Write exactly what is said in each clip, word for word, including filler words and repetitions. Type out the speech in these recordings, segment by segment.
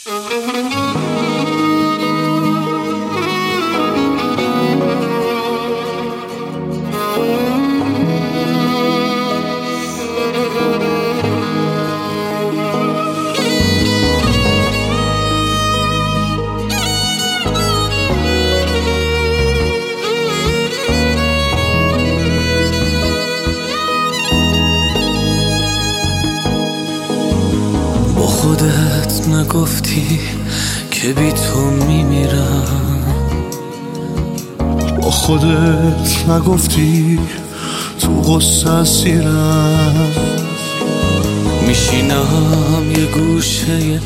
خودت نگفتی که بی تو میمیرم، با خودت نگفتی تو غصه اسیرم. میشینم یه گوشه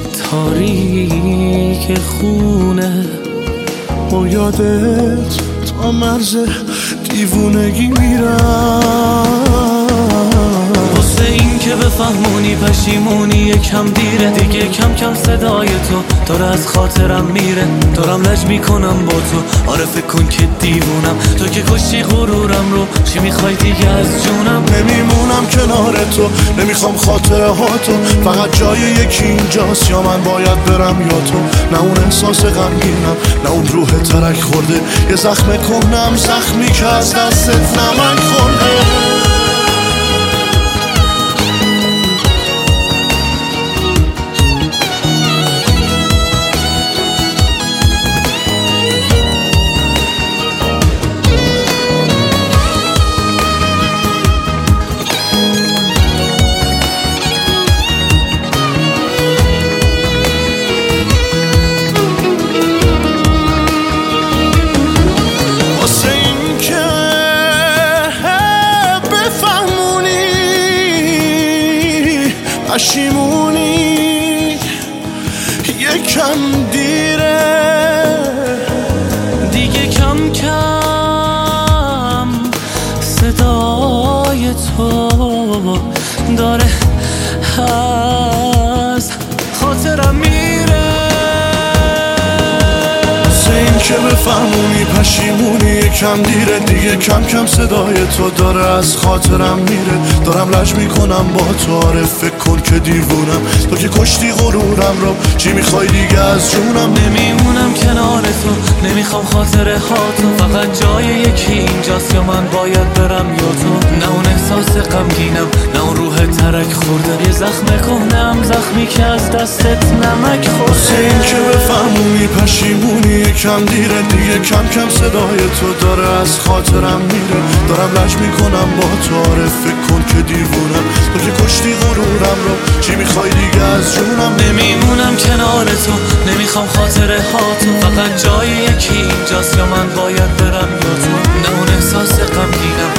تاریک خونه، با یادت تا مرز دیوونگی میرم. واسه این که بفهمونی پشیمونی یکم دیره دیگه، کم کم صدای تو داره از خاطرم میره. دارم لج میکنم با تو، آره فکر کن که دیوونم. تو که کشتی غرورم رو، چی میخوای دیگه از جونم؟ نمیمونم کنار تو، نمیخوام خاطره ها تو، فقط جای یکی اینجاست یا من باید برم یا تو. نه اون احساس غمگینم، نه اون روح ترک خورده، یه زخم کنم زخمی که از دستت نمک خورده. پشیمونی یکم دیره دیگه، کم کم صدای تو داره از خاطرم میره. این که بفهمونی پشیمونی یکم دیره دیگه، کم کم صدای تو داره از خاطرم میره. دارم لج میکنم با تو، آره فکر کن که دیوونم. تو که کشتی غرورم رو، چی میخوای دیگه از جونم؟ نمیمونم کنار تو، نمیخوام خاطره ها تو، فقط جای یکی اینجاست یا من باید برم یا تو. نه اون احساس غمگینم، نه اون روح ترک خورده، یه زخم کنم زخمی که از دستت نمک خورده. این که بفهمونی پشیمونی یکم دیره دیگه، کم کم صدای تو داره از خاطرم میره. دارم لج میکنم با تو، آره فکر کن که دیوونم. تو که کشتی غرورم رو، چی میخوای دیگه از جونم؟ نمیمونم کنار تو، نمیخوام خاطره ها تو، فقط جای یکی اینجاست یا من باید برم یا تو. نه اون احساس غمگینم،